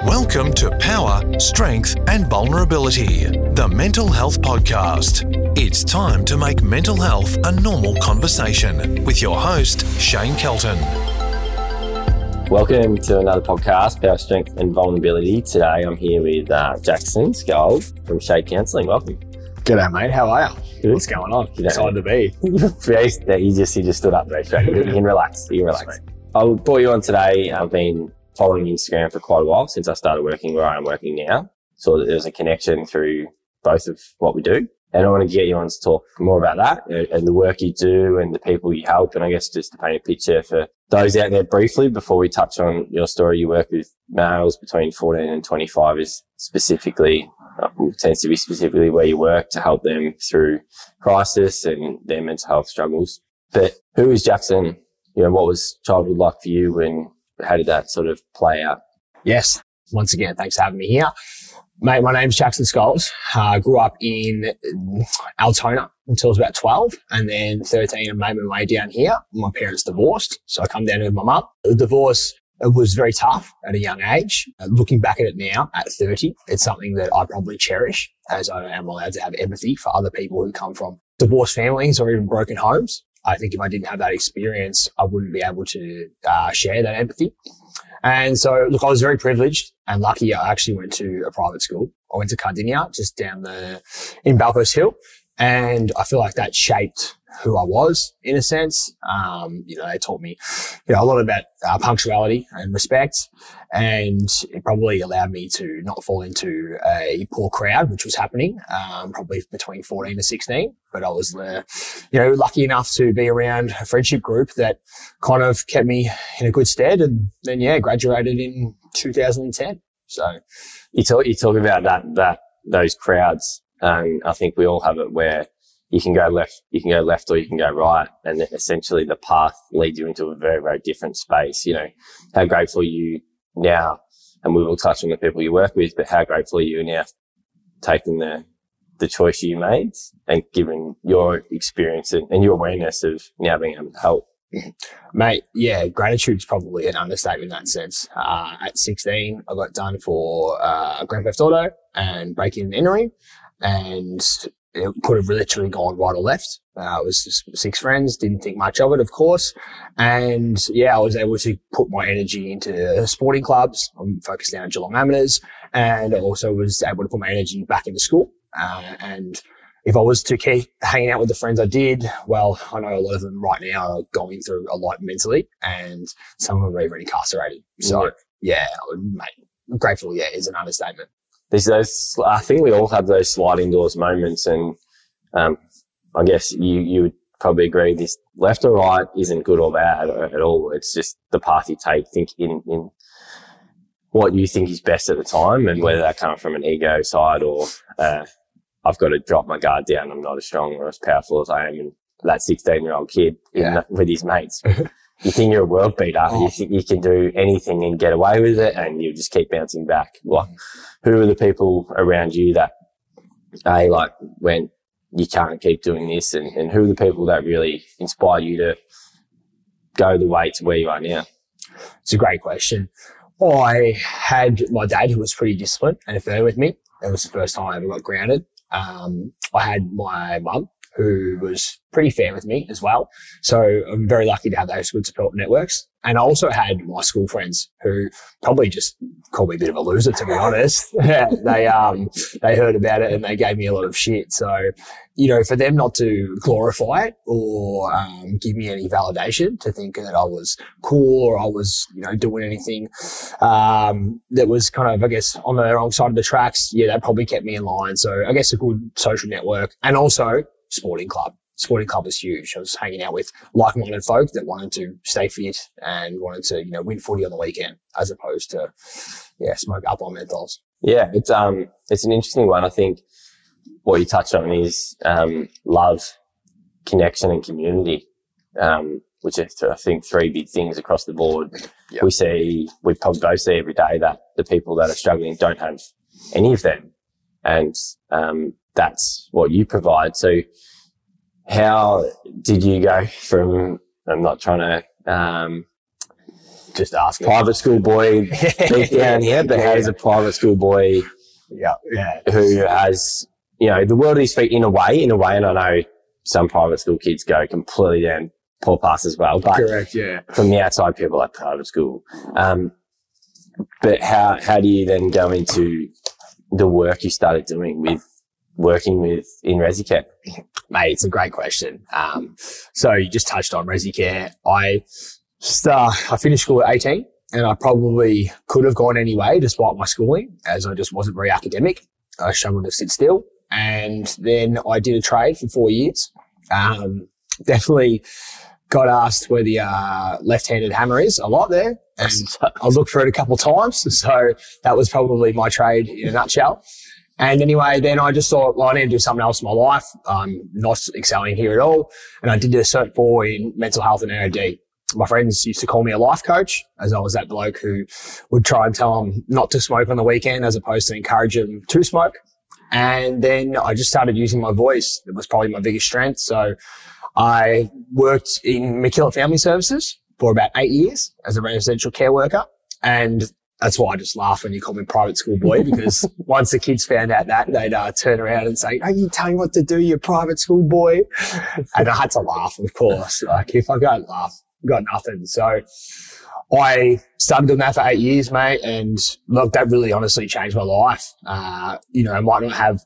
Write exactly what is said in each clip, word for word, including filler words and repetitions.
Welcome to Power, Strength and Vulnerability, the Mental Health Podcast. It's time to make mental health a normal conversation with your host, Shane Kelton. Welcome to another podcast, Power, Strength and Vulnerability. Today I'm here with uh, Jackson Skull from Shape Counselling. Welcome. G'day, mate. How are you? Good. What's going on? G'day. Excited to be. Yeah, you just you just stood up very straight. You can relax. You can relax. I brought you on today. I've been following Instagram for quite a while since I started working where I'm working now. So there's a connection through both of what we do. And I want to get you on to talk more about that and the work you do and the people you help. And I guess just to paint a picture for those out there briefly before we touch on your story, you work with males between fourteen and twenty-five is specifically, tends to be specifically where you work to help them through crisis and their mental health struggles. But who is Jackson? You know, what was childhood like for you and how did that sort of play out? Yes. Once again, thanks for having me here. Mate, my name's Jackson Skulls. I uh, grew up in Altona until I was about twelve, and then thirteen I made my way down here. My parents divorced, so I come down with my mum. The divorce was very tough at a young age. Uh, looking back at it now, at thirty, it's something that I probably cherish, as I am allowed to have empathy for other people who come from divorced families or even broken homes. I think if I didn't have that experience, I wouldn't be able to uh, share that empathy. And so, look, I was very privileged and lucky. I actually went to a private school. I went to Cardinia, just down the, in Balcos Hill. And I feel like that shaped who I was in a sense. Um, you know, they taught me, you know, a lot about uh, punctuality and respect. And it probably allowed me to not fall into a poor crowd, which was happening, um, probably between fourteen to sixteen. But I was, uh, you know, lucky enough to be around a friendship group that kind of kept me in a good stead. And then, yeah, graduated in two thousand ten. So you talk, you talk about that, that, those crowds. Um, I think we all have it where you can go left, you can go left or you can go right. And essentially the path leads you into a very, very different space. You know, how grateful are you now, and we will touch on the people you work with, but how grateful are you now taking the, the choice you made and given your experience and, and your awareness of now being able to help? Mate, yeah, gratitude is probably an understatement in that sense. Uh, at sixteen, I got done for uh, Grand Theft Auto and breaking and entering, and it could have literally gone right or left. Uh, it was just six friends, didn't think much of it, of course. And yeah, I was able to put my energy into sporting clubs. I'm focused now on Geelong Amateurs, and I also was able to put my energy back into school. Uh, and if I was to keep hanging out with the friends I did, well, I know a lot of them right now are going through a lot mentally, and some of them are even incarcerated. So yeah, mate, grateful, yeah, is an understatement. There's those, I think we all have those sliding doors moments, and um, I guess you, you would probably agree this left or right isn't good or bad at all. It's just the path you take, think in, in what you think is best at the time, and whether that comes from an ego side or uh, I've got to drop my guard down. I'm not as strong or as powerful as I am. And that sixteen-year-old kid yeah. in, with his mates, you think you're a world beater. Oh. You think you can do anything and get away with it, and you just keep bouncing back. Well, who are the people around you that, A, like, when you can't keep doing this, and, and who are the people that really inspire you to go the way to where you are now? It's a great question. I had my dad, who was pretty disciplined and fair with me. That was the first time I ever got grounded. Um, I had my mum, who was pretty fair with me as well. So I'm very lucky to have those good support networks. And I also had my school friends who probably just called me a bit of a loser, to be honest. they, um, they heard about it and they gave me a lot of shit. So, you know, for them not to glorify it or, um, give me any validation to think that I was cool or I was, you know, doing anything, um, that was kind of, I guess, on the wrong side of the tracks. Yeah, that probably kept me in line. So I guess a good social network, and also sporting club. Sporting club was huge. I was hanging out with like-minded folk that wanted to stay fit and wanted to, you know, win footy on the weekend, as opposed to, yeah, smoke up on menthols. Yeah, it's um, it's an interesting one. I think what you touched on is um, love, connection, and community, um, which are I think three big things across the board. Yep. We see, we probably both see every day that the people that are struggling don't have any of them, and um, that's what you provide. So how did you go from, I'm not trying to um, Just asking. Private school boy deep down here, but how does a private school boy yeah, yeah. who has, you know, the world at his feet in a way, in a way, and I know some private school kids go completely down poor paths as well, but correct, yeah. From the outside, people like private school. Um, but how how do you then go into the work you started doing with working with in ResiCare? Mate, it's a great question. Um, so you just touched on ResiCare. I start, I finished school at eighteen, and I probably could have gone anyway despite my schooling, as I just wasn't very academic. I struggled to sit still. And then I did a trade for four years. Um, definitely got asked where the uh, left-handed hammer is a lot there. And I looked for it a couple of times. So that was probably my trade in a nutshell. And anyway, then I just thought, well, I need to do something else in my life. I'm not excelling here at all. And I did a cert four in mental health and N O D. My friends used to call me a life coach, as I was that bloke who would try and tell them not to smoke on the weekend as opposed to encourage them to smoke. And then I just started using my voice. It was probably my biggest strength. So I worked in McKillop Family Services for about eight years as a residential care worker. And that's why I just laugh when you call me private school boy, because once the kids found out that, they'd uh, turn around and say, "Are you telling me what to do, you private school boy?" And I had to laugh, of course. Like, if I don't laugh, I've got nothing. So I started doing that for eight years, mate. And look, that really honestly changed my life. Uh, you know, I might not have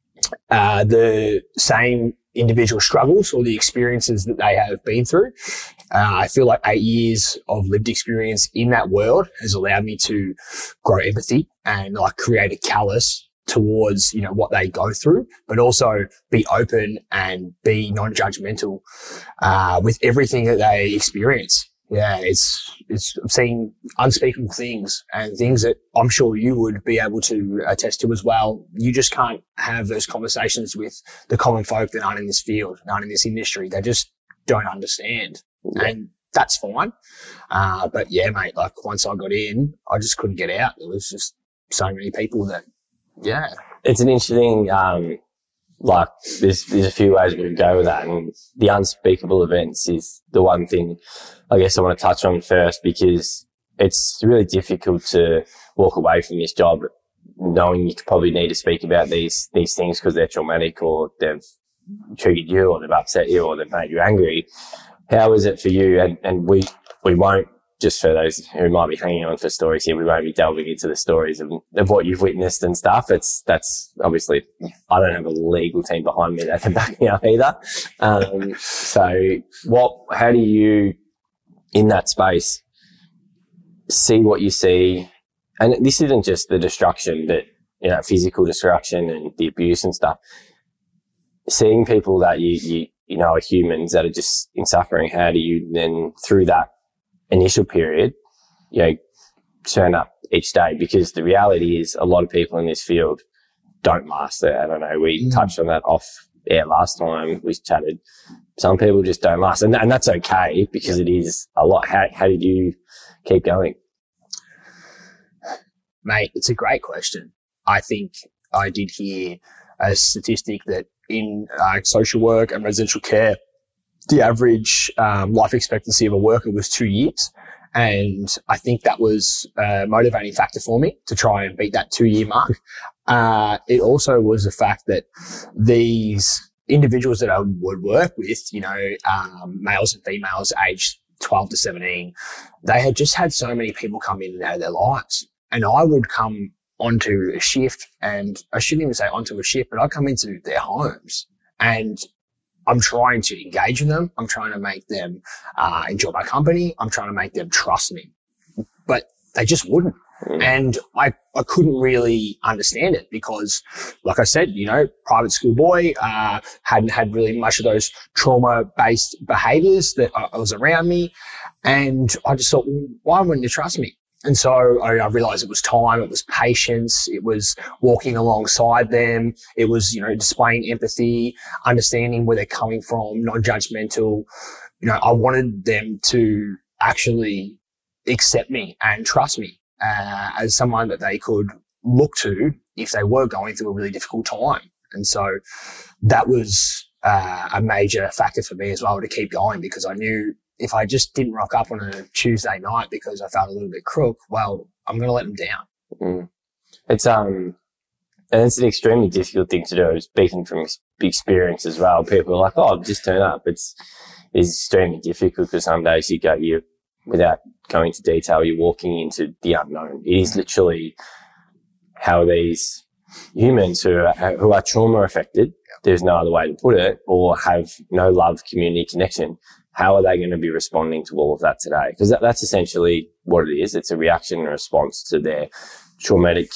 uh, the same individual struggles or the experiences that they have been through. Uh, I feel like eight years of lived experience in that world has allowed me to grow empathy and like create a callus towards, you know, what they go through, but also be open and be non-judgmental uh, with everything that they experience. Yeah, it's, it's, I've seen unspeakable things and things that I'm sure you would be able to attest to as well. You just can't have those conversations with the common folk that aren't in this field, aren't in this industry. They just don't understand. Yeah. And that's fine. Uh, but yeah, mate, like once I got in, I just couldn't get out. There was just so many people that, yeah. It's an interesting, um, like there's, there's a few ways we could go with that, and the unspeakable events is the one thing I guess I want to touch on first, because it's really difficult to walk away from this job knowing you probably need to speak about these, these things because they're traumatic or they've triggered you or they've upset you or they've made you angry. How is it for you? And, and we, we won't, just for those who might be hanging on for stories here, we won't be delving into the stories of, of what you've witnessed and stuff. It's, that's obviously, I don't have a legal team behind me that can back me up either. Um, so what, how do you, in that space, see what you see? And this isn't just the destruction that, you know, physical destruction and the abuse and stuff. Seeing people that you, you, you know, are humans that are just in suffering, how do you then, through that initial period, you know, turn up each day? Because the reality is a lot of people in this field don't last there. I don't know. We mm. touched on that off air last time we chatted. Some people just don't last, and, and that's okay because it is a lot. How, how did you keep going? Mate, it's a great question. I think I did hear a statistic that in uh, social work and residential care, the average um, life expectancy of a worker was two years. And I think that was a motivating factor for me to try and beat that two-year mark. Uh, it also was the fact that these individuals that I would work with, you know, um, males and females aged twelve to seventeen, they had just had so many people come in and out of their lives. And I would come onto a shift, and I shouldn't even say onto a shift, but I'd come into their homes and I'm trying to engage with them. I'm trying to make them uh, enjoy my company. I'm trying to make them trust me. But they just wouldn't. Mm. And I, I couldn't really understand it because, like I said, you know, private school boy, uh, hadn't had really much of those trauma-based behaviours that uh, was around me. And I just thought, well, why wouldn't you trust me? And so I, I realized it was time, it was patience, it was walking alongside them, it was, you know, displaying empathy, understanding where they're coming from, non-judgmental. You know, I wanted them to actually accept me and trust me uh, as someone that they could look to if they were going through a really difficult time. And so that was uh, a major factor for me as well to keep going, because I knew if I just didn't rock up on a Tuesday night because I felt a little bit crook, well, I'm going to let them down. Mm. It's, um, and it's an extremely difficult thing to do, speaking from experience as well. People are like, oh, just turn up. It's, it's extremely difficult because some days you go, you, without going into detail, you're walking into the unknown. It is literally how these humans who are, who are trauma affected, there's no other way to put it, or have no love, community, connection, how are they going to be responding to all of that today? Because that, that's essentially what it is. It's a reaction and a response to their traumatic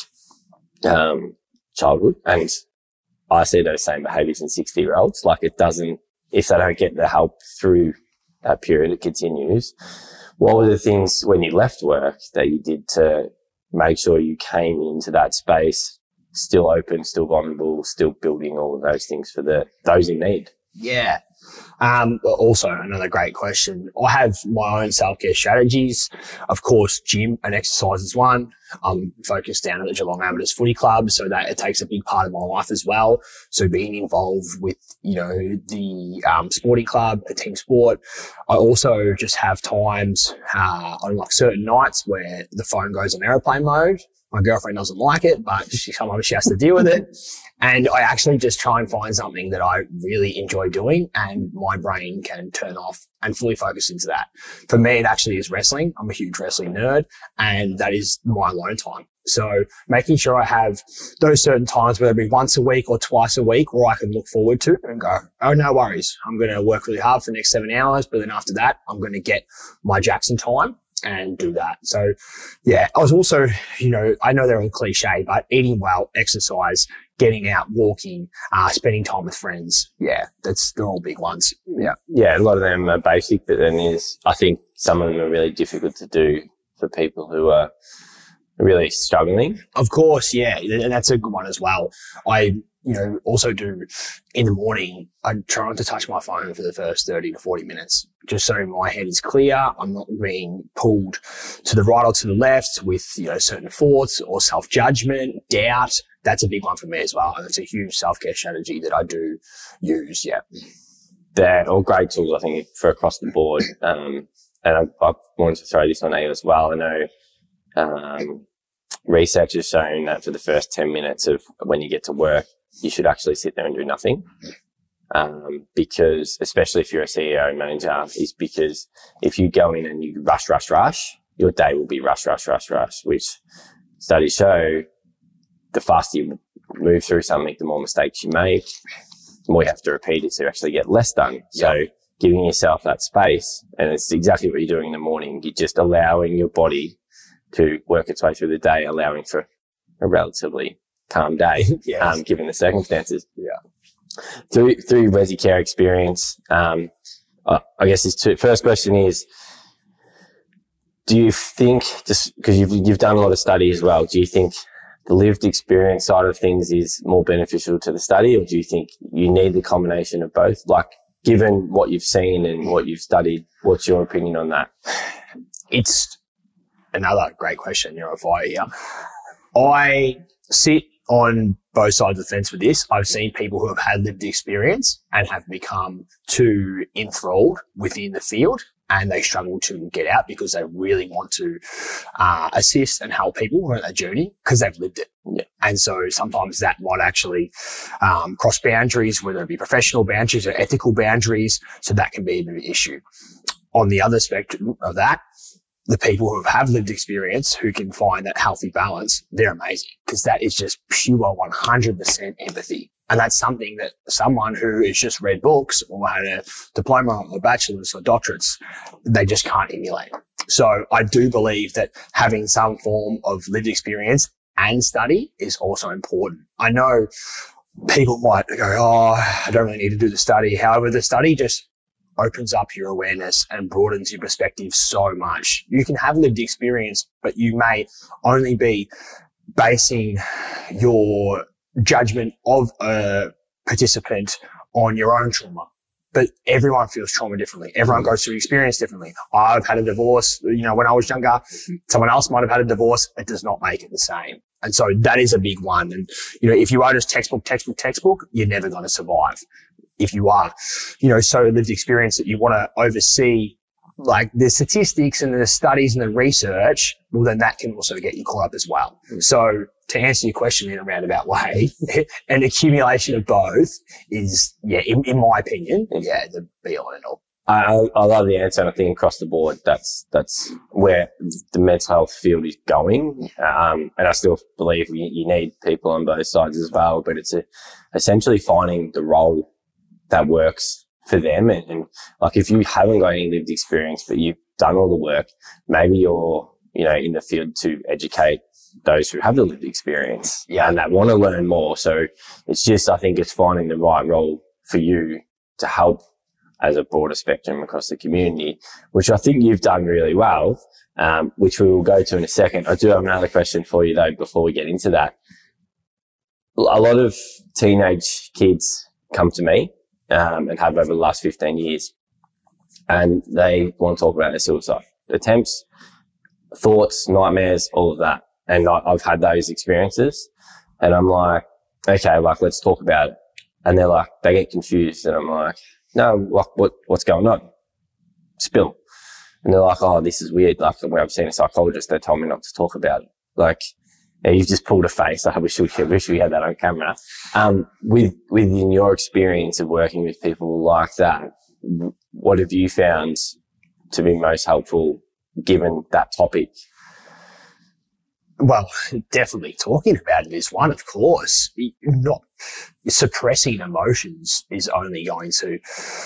um, childhood. And I see those same behaviours in sixty-year-olds. Like, it doesn't, if they don't get the help through that period, it continues. What were the things when you left work that you did to make sure you came into that space still open, still vulnerable, still building all of those things for the those in need? Yeah. Um, also, another great question. I have my own self-care strategies. Of course, gym and exercise is one. I'm focused down at the Geelong Amateurs Footy Club, so that it takes a big part of my life as well. So being involved with, you know, the um, sporting club, a team sport. I also just have times uh, on like certain nights where the phone goes on airplane mode. My girlfriend doesn't like it, but she, sometimes she has to deal with it. And I actually just try and find something that I really enjoy doing and my brain can turn off and fully focus into that. For me, it actually is wrestling. I'm a huge wrestling nerd, and that is my alone time. So making sure I have those certain times, whether it be once a week or twice a week, where I can look forward to and go, oh, no worries. I'm going to work really hard for the next seven hours, but then after that, I'm going to get my Jackson time and do that. So yeah, I was also, you know, I know they're all cliche, but eating well, exercise, getting out, walking, uh, spending time with friends. Yeah, that's, they're all big ones. Yeah. Yeah. A lot of them are basic, but then is, I think some of them are really difficult to do for people who are really struggling. Of course. Yeah. And that's a good one as well. I, you know, also do in the morning, I try not to touch my phone for the first thirty to forty minutes, just so my head is clear. I'm not being pulled to the right or to the left with, you know, certain thoughts or self-judgment, doubt. That's a big one for me as well. And it's a huge self-care strategy that I do use. Yeah. They're all great tools, I think, for across the board. Um, and I, I wanted to throw this on you as well. I know, um, research has shown that for the first ten minutes of when you get to work, you should actually sit there and do nothing. Um, because especially if you're a C E O and manager, is because if you go in and you rush, rush, rush, your day will be rush, rush, rush, rush, which studies show the faster you move through something, the more mistakes you make, the more you have to repeat it to actually get less done. Yep. So giving yourself that space, and it's exactly what you're doing in the morning. You're just allowing your body to work its way through the day, allowing for a relatively calm day, yes. um, given the circumstances. Yeah. Through, through Resi Care experience, um, uh, I guess this two, first question is, do you think, just because you've, you've done a lot of study as well, do you think the lived experience side of things is more beneficial to the study, or do you think you need the combination of both? Like, given what you've seen and what you've studied, what's your opinion on that? It's another great question. You're on fire here. I sit on both sides of the fence with this. I've seen people who have had lived experience and have become too enthralled within the field, and they struggle to get out because they really want to uh, assist and help people who are on that journey because they've lived it. Yeah. And so sometimes that might actually um, cross boundaries, whether it be professional boundaries or ethical boundaries. So that can be an issue. On the other spectrum of that, the people who have lived experience who can find that healthy balance, they're amazing, because that is just pure one hundred percent empathy. And that's something that someone who has just read books or had a diploma or bachelor's or doctorates, they just can't emulate. So I do believe that having some form of lived experience and study is also important. I know people might go, oh, I don't really need to do the study. However, the study just opens up your awareness and broadens your perspective so much. You can have lived experience, but you may only be basing your judgment of a participant on your own trauma. But everyone feels trauma differently. Everyone goes through experience differently. I've had a divorce, you know, when I was younger. Someone else might have had a divorce. It does not make it the same. And so that is a big one. And, you know, if you are just textbook, textbook, textbook, you're never going to survive. If you are, you know, so lived experience that you want to oversee like the statistics and the studies and the research, well, then that can also get you caught up as well. Mm. So to answer your question in a roundabout way, an accumulation of both is, yeah, in, in my opinion, yeah, the be all and all. I, I love the answer. And I think across the board, that's, that's where the mental health field is going. Um, and I still believe you, you need people on both sides as well, but it's a, essentially finding the role that works for them. And, and like, if you haven't got any lived experience, but you've done all the work, maybe you're, you know, in the field to educate those who have the lived experience, yeah, and that want to learn more. So it's just, I think it's finding the right role for you to help as a broader spectrum across the community, which I think you've done really well, um, which we will go to in a second. I do have another question for you though, before we get into that. A lot of teenage kids come to me, um, and have over the last fifteen years, and they want to talk about their suicide attempts, thoughts, nightmares, all of that. And I, I've had those experiences, and I'm like, okay, like, let's talk about it. And they're like, they get confused, and I'm like, no, like, what, what's going on? Spill. And they're like, oh, this is weird. Like, when I've seen a psychologist, they told me not to talk about it. Like, yeah, you've just pulled a face. I wish we, wish we had that on camera. Um, with, within your experience of working with people like that, what have you found to be most helpful given that topic? Well, definitely talking about it is one, of course. Not suppressing emotions is only going to,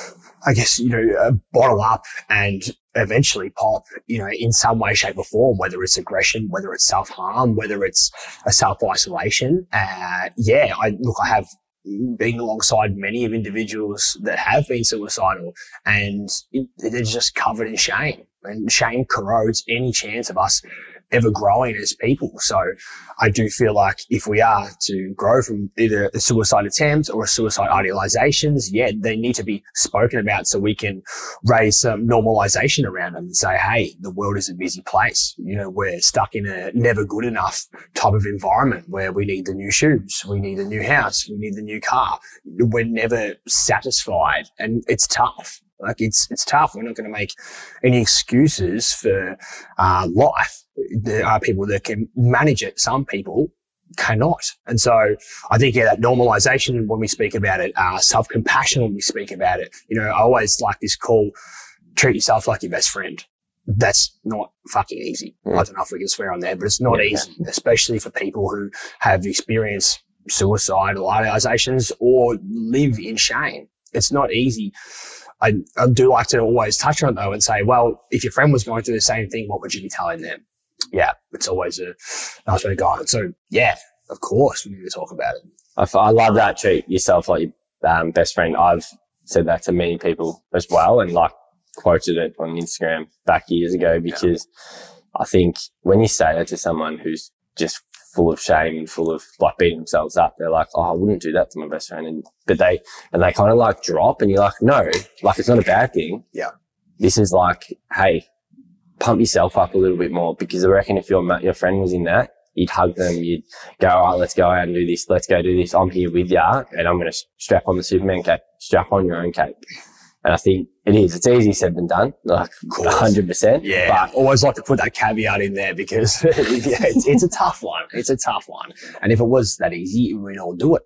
I guess, you know, uh, bottle up and eventually pop, you know, in some way, shape or form, whether it's aggression, whether it's self-harm, whether it's a self-isolation. Uh, yeah, I look, I have been alongside many of individuals that have been suicidal, and it, they're just covered in shame, and shame corrodes any chance of us ever growing as people. So I do feel like if we are to grow from either a suicide attempt or a suicide idealizations, yeah, they need to be spoken about so we can raise some normalization around them and say, hey, the world is a busy place. You know, we're stuck in a never good enough type of environment where we need the new shoes, we need a new house, we need the new car. We're never satisfied, and it's tough. Like, it's, it's tough. We're not going to make any excuses for, uh, life. There are people that can manage it. Some people cannot. And so I think, yeah, that normalization when we speak about it, uh, self-compassion when we speak about it, you know, I always like this call, treat yourself like your best friend. That's not fucking easy. Mm. I don't know if we can swear on there, but it's not yeah. easy, especially for people who have experienced suicidal idealizations or live in shame. It's not easy. I, I do like to always touch on it though and say, well, if your friend was going through the same thing, what would you be telling them? Yeah, it's always a nice way to go. So yeah, of course we need to talk about it. I, I love that. Treat yourself like your um, best friend. I've said that to many people as well, and like quoted it on Instagram back years ago, because yeah. I think when you say that to someone who's just full of shame and full of like beating themselves up, they're like, oh, I wouldn't do that to my best friend. And, but they, and they kind of like drop, and you're like, no, like, it's not a bad thing. Yeah. This is like, hey, pump yourself up a little bit more, because I reckon if your, your friend was in that, you'd hug them, you'd go, all right, let's go out and do this. Let's go do this. I'm here with you, and I'm going to strap on the Superman cape, strap on your own cape. And I think it is. It's easier said than done, like one hundred percent. Yeah. But I always like to put that caveat in there, because yeah, it's, it's a tough one. It's a tough one. And if it was that easy, we'd all do it.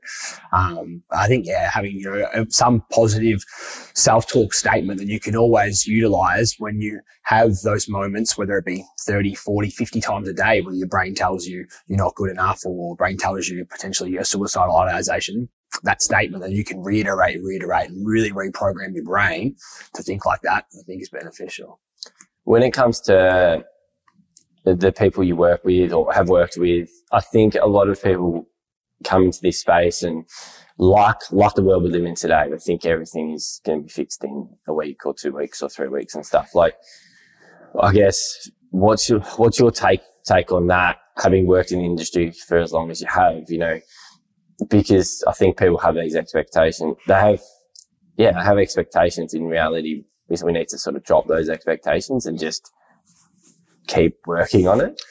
Um, I think, yeah, having, you know, some positive self-talk statement that you can always utilize when you have those moments, whether it be thirty, forty, fifty times a day where your brain tells you you're not good enough, or brain tells you potentially a suicidal ideation. That statement that you can reiterate, reiterate, and really reprogram your brain to think like that, I think is beneficial. When it comes to the, the people you work with or have worked with, I think a lot of people come into this space and like, like the world we live in today, they think everything is going to be fixed in a week or two weeks or three weeks and stuff. Like, I guess, what's your, what's your take, take on that, having worked in the industry for as long as you have, you know? Because I think people have these expectations. They have, yeah, have expectations. In reality, we need to sort of drop those expectations and just keep working on it.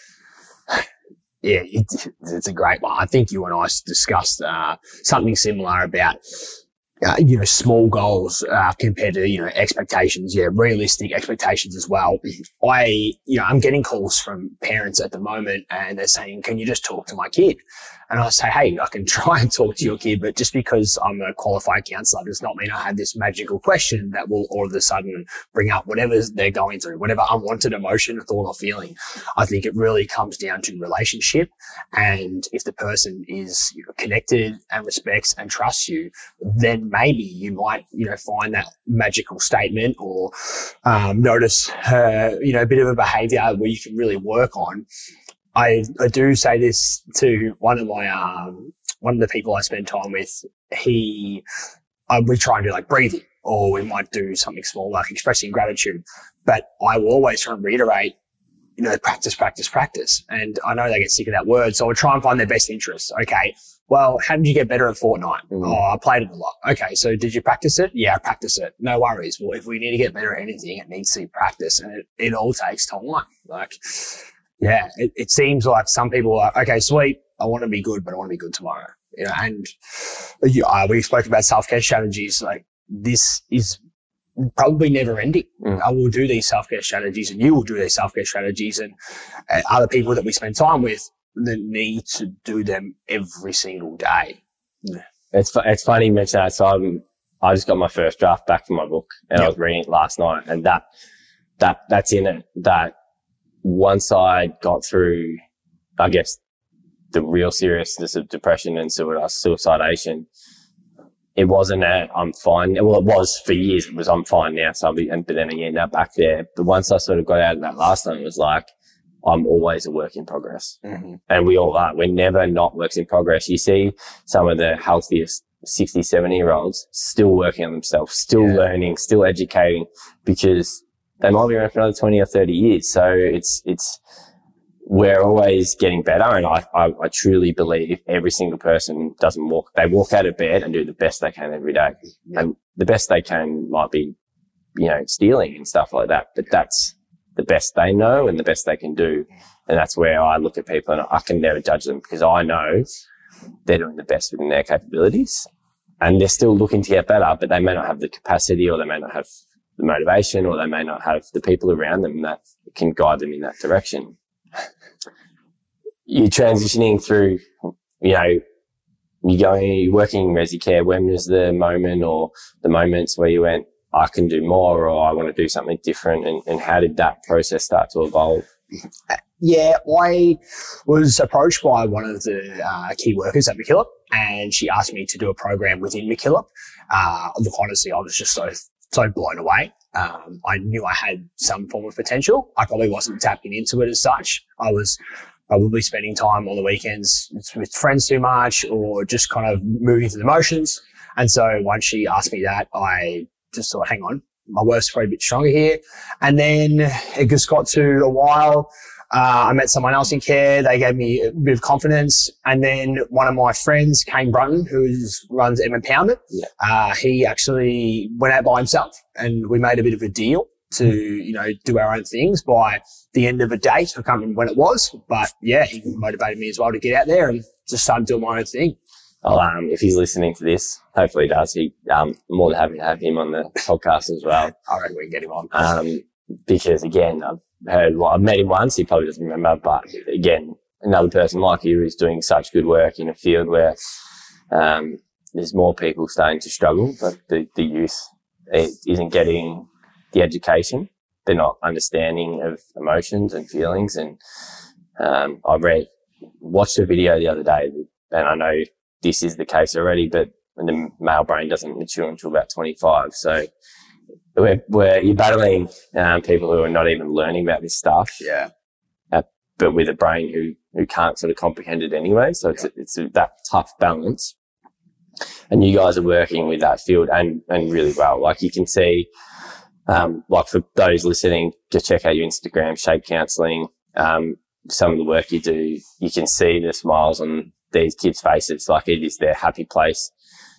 Yeah, it, it's a great one. I think you and I discussed uh, something similar about Uh, you know, small goals uh, compared to, you know, expectations. Yeah, realistic expectations as well. I, you know, I'm getting calls from parents at the moment and they're saying, can you just talk to my kid? And I say, hey, I can try and talk to your kid, but just because I'm a qualified counsellor does not mean I have this magical question that will all of a sudden bring up whatever they're going through, whatever unwanted emotion, thought or feeling. I think it really comes down to relationship. And if the person is, you know, connected and respects and trusts you, then maybe you might, you know, find that magical statement or um, notice, uh, you know, a bit of a behaviour where you can really work on. I, I do say this to one of my, um, one of the people I spend time with. He, uh, we try and do like breathing, or we might do something small like expressing gratitude. But I will always try and reiterate, you know, practice, practice, practice. And I know they get sick of that word, so I'll try and find their best interests. Okay, well, how did you get better at Fortnite? Mm. Oh, I played it a lot. Okay, so did you practice it? Yeah, I practice it. No worries. Well, if we need to get better at anything, it needs to be practice, and it, it all takes time. Like, yeah, it, it seems like some people are, okay, sweet, I want to be good, but I want to be good tomorrow. You know, and uh, we spoke about self-care strategies. Like, this is probably never ending. Mm. I will do these self-care strategies and you will do these self-care strategies, and uh, other people that we spend time with that need to do them every single day. It's it's funny you mention that. So I'm, I just got my first draft back from my book and yep. I was reading it last night, and that, that, that's in it. That once I got through, I guess, the real seriousness of depression and suicidation, it wasn't a, I'm fine. Well, it was for years. It was, I'm fine now. So I'll be, and, but then again, now back there. But once I sort of got out of that last time, it was like, I'm always a work in progress. Mm-hmm. And we all are. We're never not works in progress. You see some of the healthiest sixty, seventy year olds still working on themselves, still yeah. learning, still educating, because they might be around for another twenty or thirty years. So it's, it's, we're always getting better. And I, I, I truly believe every single person doesn't walk, they walk out of bed and do the best they can every day. Yeah. And the best they can might be, you know, stealing and stuff like that, but that's the best they know and the best they can do. And that's where I look at people and I can never judge them, because I know they're doing the best within their capabilities and they're still looking to get better, but they may not have the capacity, or they may not have the motivation, or they may not have the people around them that can guide them in that direction. You're transitioning through, you know, you're going, you're working in Resi Care. When was the moment or the moments where you went, I can do more, or I want to do something different? And, and how did that process start to evolve? Yeah, I was approached by one of the uh, key workers at MacKillop, and she asked me to do a program within MacKillop. Uh, look, honestly, I was just so, so blown away. Um, I knew I had some form of potential. I probably wasn't tapping into it as such. I was probably spending time on the weekends with friends too much, or just kind of moving through the motions. And so once she asked me that, I just thought, hang on, my work's probably a bit stronger here. And then it just got to a while. Uh, I met someone else in care. They gave me a bit of confidence. And then one of my friends, Kane Brunton, who runs M Empowerment, yeah. uh, he actually went out by himself, and we made a bit of a deal to, you know, do our own things by the end of a date. I can't remember when it was, but yeah, he motivated me as well to get out there and just start doing my own thing. Oh, um, if he's listening to this, hopefully he does. He, um, I'm more than happy to have him on the podcast as well. I reckon we can get him on. Um, because again, I've heard, well, I've met him once. He probably doesn't remember, but again, another person like you who's doing such good work in a field where, um, there's more people starting to struggle, but the, the youth isn't getting the education. They're not understanding of emotions and feelings. And, um, I read, watched a video the other day, and I know this is the case already, but the male brain doesn't mature until about twenty-five. So we're, we're you're battling um, people who are not even learning about this stuff. Yeah. Uh, but with a brain who, who can't sort of comprehend it anyway. So it's, yeah. it's a, that tough balance. And you guys are working with that field and, and really well. Like you can see, um, like for those listening, just check out your Instagram, Shape Counselling. Um, some of the work you do, you can see the smiles on these kids' faces, like it is their happy place.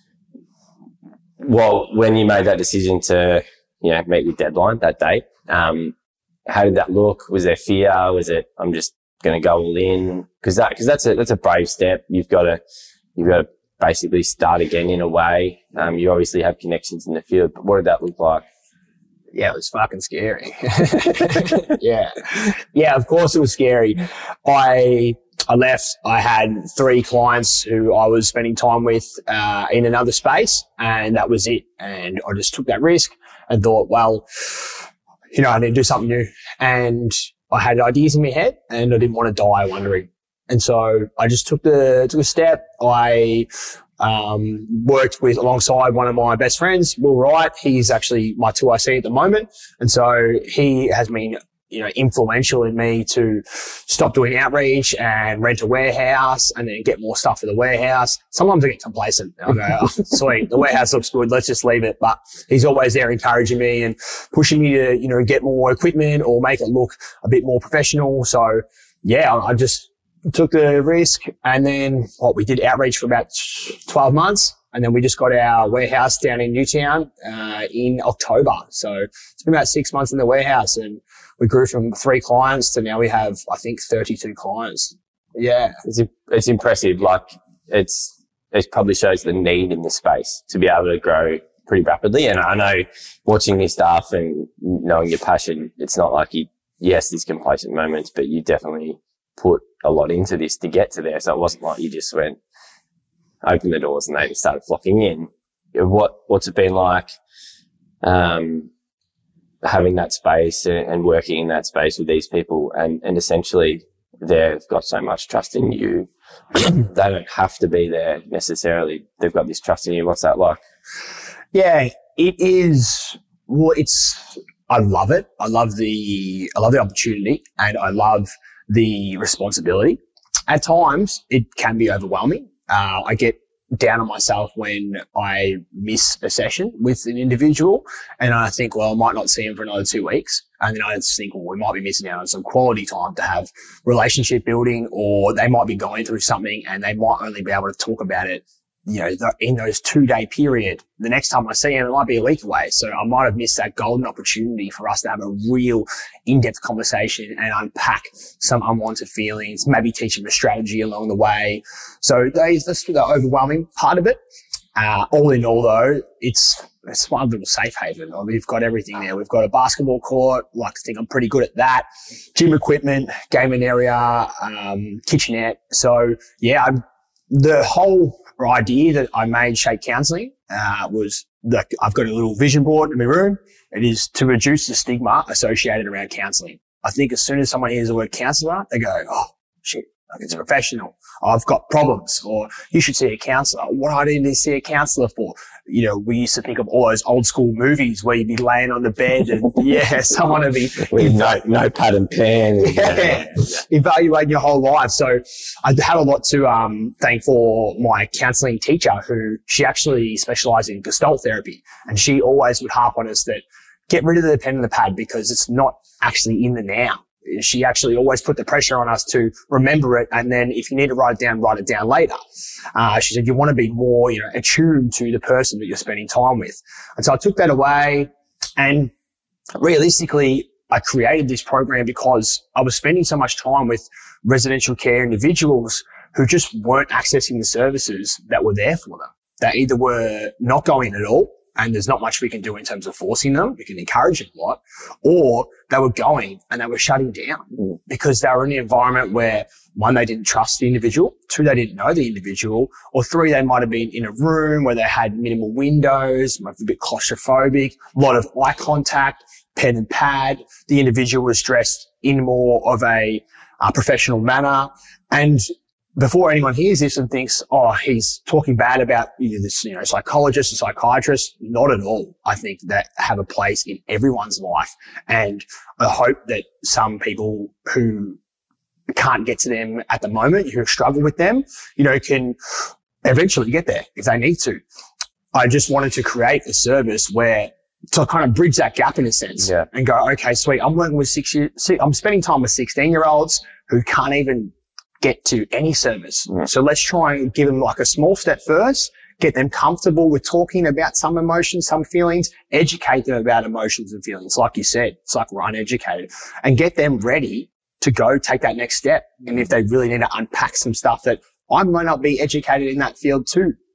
Well, when you made that decision to, you know, meet your deadline that day, um, how did that look? Was there fear? Was it, I'm just going to go all in? Cause that, cause that's a, that's a brave step. You've got to, you've got to basically start again in a way. Um, you obviously have connections in the field, but what did that look like? Yeah, it was fucking scary. yeah. Yeah, of course it was scary. I I left. I had three clients who I was spending time with uh, in another space, and that was it. And I just took that risk and thought, well, you know, I need to do something new. And I had ideas in my head, and I didn't want to die wondering. And so I just took the took a step. I um, worked with alongside one of my best friends, Will Wright. He's actually my two I C at the moment, and so he has been, you know, influential in me to stop doing outreach and rent a warehouse and then get more stuff for the warehouse. Sometimes I get complacent. I go, oh, sweet, the warehouse looks good, let's just leave it. But he's always there encouraging me and pushing me to, you know, get more equipment or make it look a bit more professional. So yeah, I just took the risk, and then what we did outreach for about twelve months. And then we just got our warehouse down in Newtown uh, in October. So it's been about six months in the warehouse, and we grew from three clients to now we have, I think, thirty-two clients. Yeah. It's, it's impressive. Like, it's, it probably shows the need in the space to be able to grow pretty rapidly. And I know watching your stuff and knowing your passion, it's not like you, yes, there's complacent moments, but you definitely put a lot into this to get to there. So it wasn't like you just went, open the doors and they just started flocking in. What, what's it been like, um, having that space and, and working in that space with these people, and, and essentially they've got so much trust in you. They don't have to be there necessarily. They've got this trust in you. What's that like? Yeah, it is. Well, it's, I love it. I love the, I love the opportunity, and I love the responsibility. At times it can be overwhelming. Uh, I get down on myself when I miss a session with an individual, and I think, well, I might not see him for another two weeks. And then I just think, well, we might be missing out on some quality time to have relationship building, or they might be going through something and they might only be able to talk about it, you know, in those two day period. The next time I see him, it might be a week away. So I might have missed that golden opportunity for us to have a real in-depth conversation and unpack some unwanted feelings, maybe teach him a strategy along the way. So those, that's the overwhelming part of it. Uh, all in all though, it's, it's one little safe haven. We've got everything there. We've got a basketball court. Like, I think I'm pretty good at that. Gym equipment, gaming area, um, kitchenette. So yeah, I'm, the whole idea that I made Shape Counselling uh, was that I've got a little vision board in my room. It is to reduce the stigma associated around counselling. I think as soon as someone hears the word counsellor, they go, oh, shit, like it's a professional. I've got problems, or you should see a counsellor. What do I need to see a counsellor for? You know, we used to think of all those old school movies where you'd be laying on the bed and, yeah, someone would be... With no, no pad and pen. And, yeah, uh, evaluating your whole life. So I had a lot to um, thank for my counselling teacher, who she actually specialised in Gestalt therapy. And she always would harp on us that get rid of the pen and the pad because it's not actually in the now. She actually always put the pressure on us to remember it, and then if you need to write it down, write it down later. Uh, she said you want to be more, you know, attuned to the person that you're spending time with. And so I took that away, and realistically, I created this program because I was spending so much time with residential care individuals who just weren't accessing the services that were there for them. They either were not going at all, and there's not much we can do in terms of forcing them. We can encourage it a lot. Or they were going and they were shutting down because they were in an environment where, one, they didn't trust the individual. Two, they didn't know the individual. Or three, they might have been in a room where they had minimal windows, might be a bit claustrophobic, a lot of eye contact, pen and pad. The individual was dressed in more of a uh, professional manner. And before anyone hears this and thinks, oh, he's talking bad about, you know, this, you know, psychologist and psychiatrist, not at all. I think that have a place in everyone's life. And I hope that some people who can't get to them at the moment, who struggle with them, you know, can eventually get there if they need to. I just wanted to create a service where to kind of bridge that gap in a sense, yeah. and go, okay, sweet. I'm working with six years, I'm spending time with sixteen year olds who can't even get to any service. Yeah. So let's try and give them like a small step first, get them comfortable with talking about some emotions, some feelings, educate them about emotions and feelings. Like you said, it's like we're uneducated, and get them ready to go take that next step. And if they really need to unpack some stuff that I might not be educated in that field too,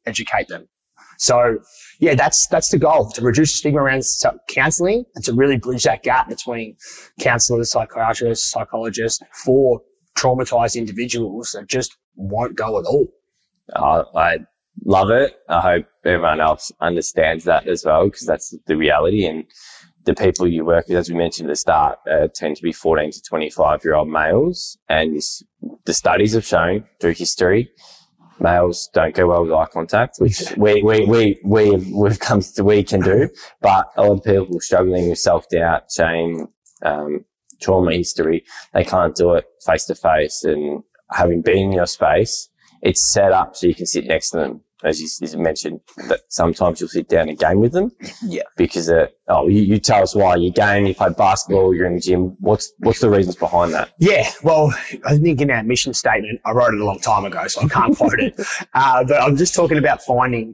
educate them. So yeah, that's, that's the goal, to reduce the stigma around counselling and to really bridge that gap between counsellors, psychiatrists, psychologists for traumatised individuals that just won't go at all. Uh, I love it. I hope everyone else understands that as well, because that's the reality. And the people you work with, as we mentioned at the start, uh, tend to be fourteen to twenty-five year old males. And this, the studies have shown through history, males don't go well with eye contact, which we, we, we, we, we've come to, we can do. But a lot of people struggling with self-doubt, shame, um, trauma history, they can't do it face to face. And having been in your space, it's set up so you can sit next to them. As you, as you mentioned, that sometimes you'll sit down and game with them. Yeah. Because, uh, oh, you, you tell us why. You game, you play basketball, you're in the gym. What's, what's the reasons behind that? Yeah. Well, I think in our mission statement, I wrote it a long time ago, so I can't quote it. Uh, but I'm just talking about finding,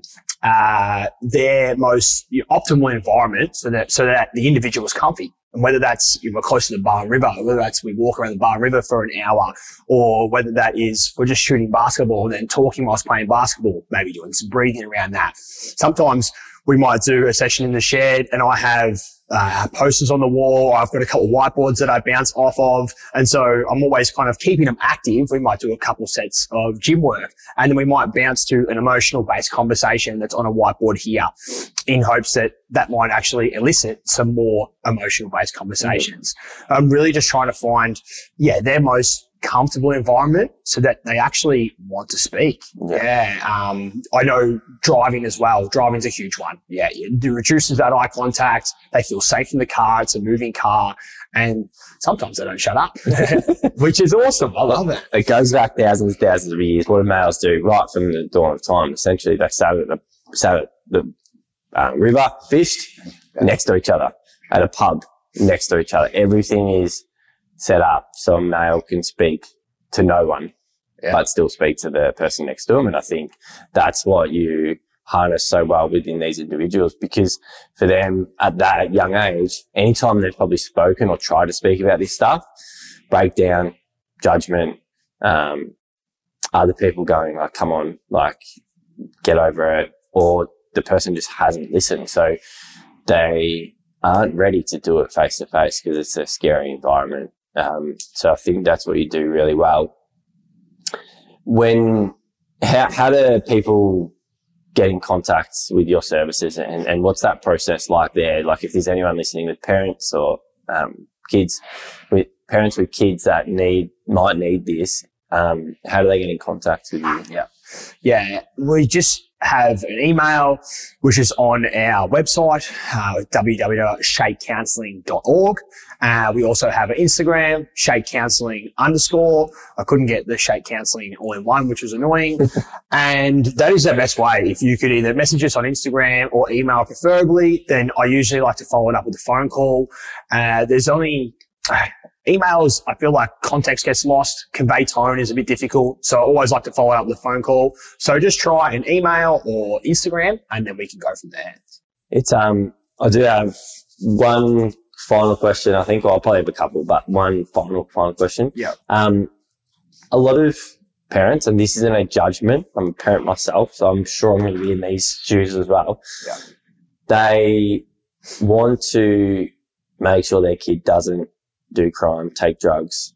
uh, their most you know, optimal environment so that, so that the individual is comfy. And whether that's, you know, we're close to the Barn River, whether that's we walk around the Barn River for an hour, or whether that is we're just shooting basketball and then talking whilst playing basketball, maybe doing some breathing around that. Sometimes we might do a session in the shed and I have uh, posters on the wall. I've got a couple of whiteboards that I bounce off of. And so I'm always kind of keeping them active. We might do a couple sets of gym work and then we might bounce to an emotional based conversation that's on a whiteboard here in hopes that that might actually elicit some more emotional based conversations. Mm-hmm. I'm really just trying to find, yeah, their most comfortable environment so that they actually want to speak. Yeah. yeah. Um, I know driving as well. Driving's a huge one. Yeah. It reduces that eye contact. They feel safe in the car. It's a moving car. And sometimes they don't shut up, which is awesome. I love it. It goes back thousands, thousands of years. What do males do right from the dawn of time? Essentially, they sat at the, sat at the um, river, fished next to each other, at a pub next to each other. Everything is set up so a male can speak to no one, yeah. but still speak to the person next to him. And I think that's what you harness so well within these individuals, because for them at that young age, anytime they've probably spoken or tried to speak about this stuff, breakdown, judgment, um, other people going like, come on, like get over it, or the person just hasn't listened. So they aren't ready to do it face to face because it's a scary environment. Um, so I think that's what you do really well. When, how, how do people get in contact with your services and, and what's that process like there? Like if there's anyone listening with parents or, um, kids with parents with kids that need, might need this, um, how do they get in contact with you? Yeah. Yeah. We just have an email, which is on our website, uh, w w w dot shake counselling dot org. Uh, we also have an Instagram, Shake Counselling underscore. I couldn't get the Shake Counselling all in one, which was annoying. And that is the best way. If you could either message us on Instagram or email preferably, then I usually like to follow it up with a phone call. Uh, there's only uh, emails. I feel like context gets lost. Convey tone is a bit difficult. So I always like to follow up with a phone call. So just try an email or Instagram and then we can go from there. It's, um, I do have one final question. I think well, I'll probably have a couple, but one final, final question. Yeah. Um, a lot of parents, and this isn't a judgment, I'm a parent myself, so I'm sure I'm going to be in these shoes as well. Yeah. They want to make sure their kid doesn't do crime, take drugs,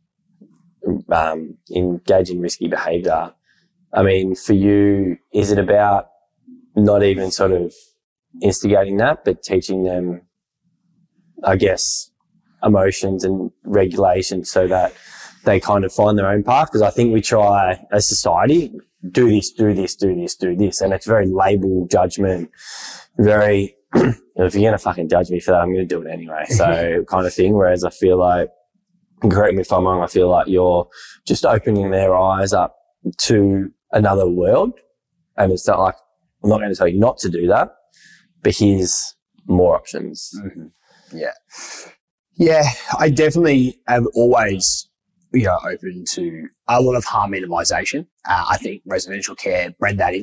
um, engage in risky behaviour. I mean, for you, is it about not even sort of instigating that, but teaching them, I guess, emotions and regulation so that they kind of find their own path? Because I think we try as society, do this, do this, do this, do this. And it's very label judgment, very, if you're going to fucking judge me for that, I'm going to do it anyway. So kind of thing. Whereas I feel like, and correct me if I'm wrong, I feel like you're just opening their eyes up to another world. And it's not like, I'm not going to tell you not to do that, but here's more options. Mm-hmm. Yeah. Yeah, I definitely am always, you know, open to a lot of harm minimization. Uh, I think residential care bred that into me.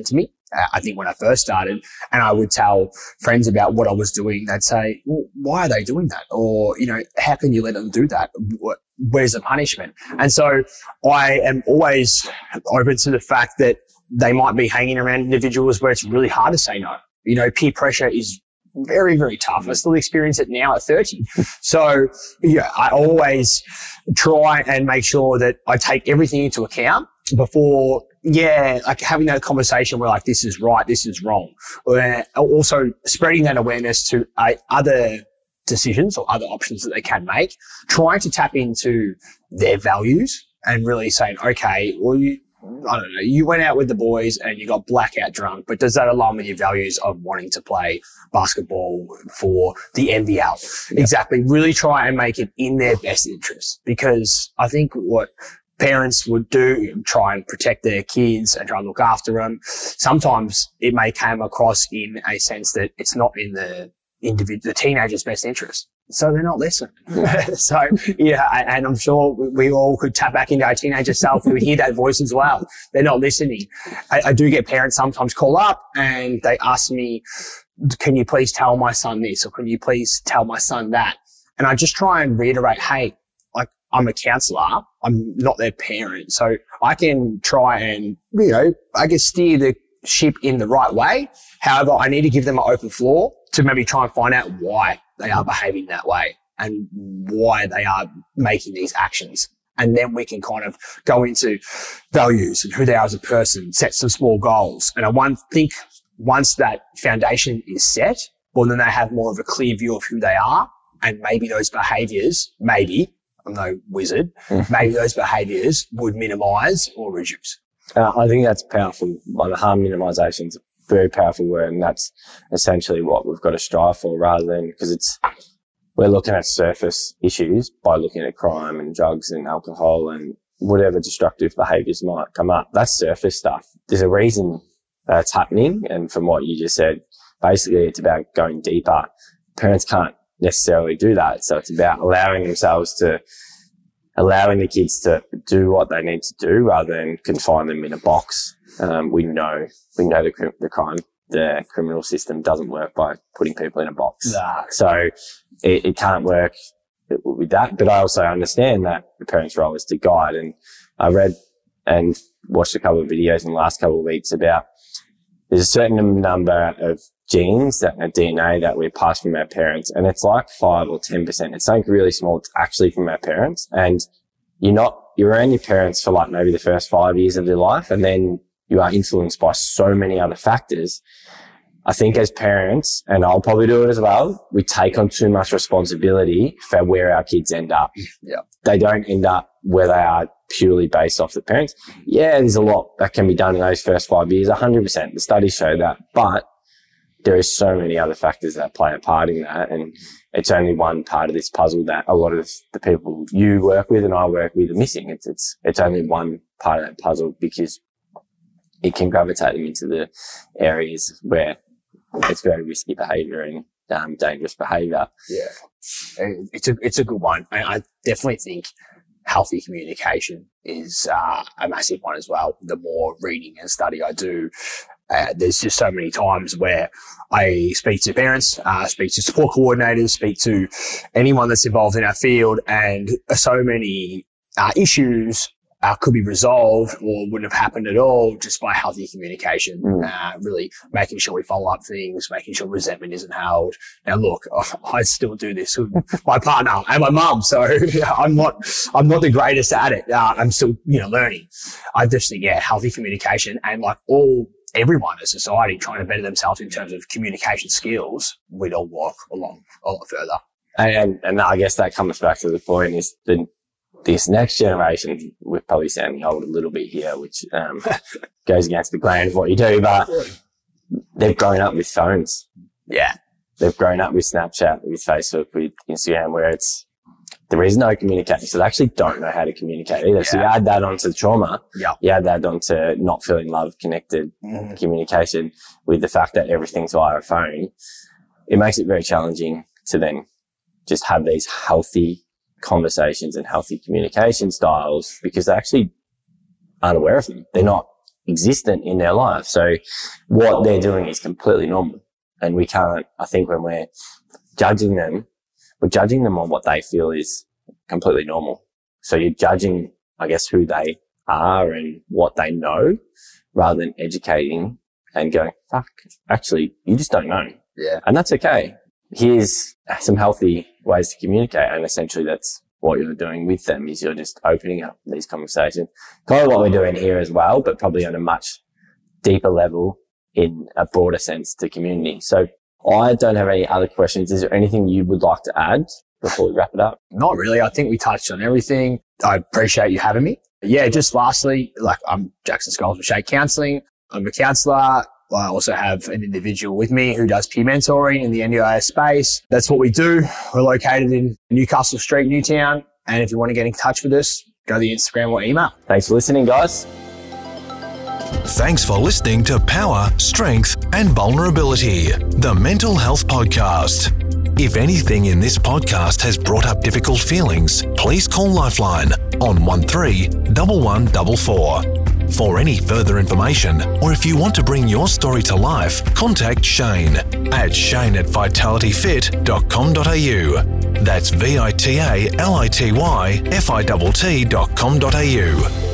uh, I think when I first started, and I would tell friends about what I was doing, they'd say, well, why are they doing that? Or, you know, how can you let them do that? Where's the punishment? And so I am always open to the fact that they might be hanging around individuals where it's really hard to say no. You know, peer pressure is very, very tough. I still experience it now at thirty. So, yeah, I always try and make sure that I take everything into account before, yeah, like having that conversation where like, this is right, this is wrong. Or also spreading that awareness to uh, other decisions or other options that they can make, trying to tap into their values and really saying, okay, well, you, I don't know, you went out with the boys and you got blackout drunk, but does that align with your values of wanting to play basketball for the N B L? Yep. Exactly. Really try and make it in their best interest, because I think what parents would do, try and protect their kids and try and look after them. Sometimes it may come across in a sense that it's not in the individual, the teenager's best interest. So they're not listening. So, yeah, and I'm sure we all could tap back into our teenager self. We would hear that voice as well. They're not listening. I, I do get parents sometimes call up and they ask me, can you please tell my son this, or can you please tell my son that? And I just try and reiterate, hey, like, I'm a counselor. I'm not their parent. So I can try and, you know, I can steer the ship in the right way. However, I need to give them an open floor to maybe try and find out why they are behaving that way and why they are making these actions. And then we can kind of go into values and who they are as a person, set some small goals. And I one think once that foundation is set, well, then they have more of a clear view of who they are, and maybe those behaviors, maybe, I'm no wizard, maybe those behaviors would minimize or reduce. Uh, I think that's powerful. Like, the harm minimization is a very powerful word, and that's essentially what we've got to strive for, rather than, because it's, we're looking at surface issues by looking at crime and drugs and alcohol and whatever destructive behaviours might come up. That's surface stuff. There's a reason that's happening, and from what you just said, basically it's about going deeper. Parents can't necessarily do that, so it's about allowing themselves to allowing the kids to do what they need to do rather than confine them in a box. Um, we know, we know the, the crime, the criminal system doesn't work by putting people in a box. Nah. So it, it can't work with that. But I also understand that the parent's role is to guide. And I read and watched a couple of videos in the last couple of weeks about there's a certain number of genes that are D N A that we pass from our parents, and it's like five or ten percent. It's something really small. It's actually from our parents, and you're not, you're around your parents for like maybe the first five years of their life, and then you are influenced by so many other factors. I think as parents, and I'll probably do it as well, we take on too much responsibility for where our kids end up. Yeah. They don't end up where they are purely based off the parents. Yeah, there's a lot that can be done in those first five years, one hundred percent. The studies show that. But there is so many other factors that play a part in that. And it's only one part of this puzzle that a lot of the people you work with and I work with are missing. It's, it's, it's only one part of that puzzle, because it can gravitate them into the areas where it's very risky behaviour and um, dangerous behaviour. Yeah, it's a it's a good one. I, I definitely think healthy communication is uh, a massive one as well. The more reading and study I do, uh, there's just so many times where I speak to parents, uh, speak to support coordinators, speak to anyone that's involved in our field, and so many uh, issues Uh, could be resolved or wouldn't have happened at all just by healthy communication. Mm. Uh, really making sure we follow up things, making sure resentment isn't held. Now, look, I still do this with my partner and my mum, so I'm not, I'm not the greatest at it. Uh, I'm still, you know, learning. I just think, yeah, healthy communication, and like all, everyone in society trying to better themselves in terms of communication skills, we'd all walk along a lot further. And, and I guess that comes back to the point is the, this next generation, we're probably sounding old a little bit here, which um, goes against the grain of what you do, but they've grown up with phones. Yeah. They've grown up with Snapchat, with Facebook, with Instagram, where it's, there is no communication. So they actually don't know how to communicate either. Yeah. So you add that onto the trauma. Yeah. You add that onto not feeling love, connected, mm. communication, with the fact that everything's via a phone. It makes it very challenging to then just have these healthy conversations and healthy communication styles, because they're actually unaware of them. They're not existent in their life. So what they're doing is completely normal. And we can't, I think when we're judging them, we're judging them on what they feel is completely normal. So you're judging, I guess, who they are and what they know rather than educating and going, fuck, actually, you just don't know. Yeah. And that's okay. Here's some healthy ways to communicate. And essentially that's what you're doing with them, is you're just opening up these conversations. Kind of what we're doing here as well, but probably on a much deeper level in a broader sense to community. So I don't have any other questions. Is there anything you would like to add before we wrap it up? Not really. I think we touched on everything. I appreciate you having me. Yeah, just lastly, like I'm Jackson Scholes with Shake Counselling. I'm a counsellor. I also have an individual with me who does peer mentoring in the N D I S space. That's what we do. We're located in Newcastle Street, Newtown. And if you want to get in touch with us, go to the Instagram or email. Thanks for listening, guys. Thanks for listening to Power, Strength and Vulnerability, the Mental Health Podcast. If anything in this podcast has brought up difficult feelings, please call Lifeline on one three one one four four. For any further information, or if you want to bring your story to life, contact Shane at shane at vitality fit dot com dot a u. That's V I T A L I T Y F I T T dot com dot a u.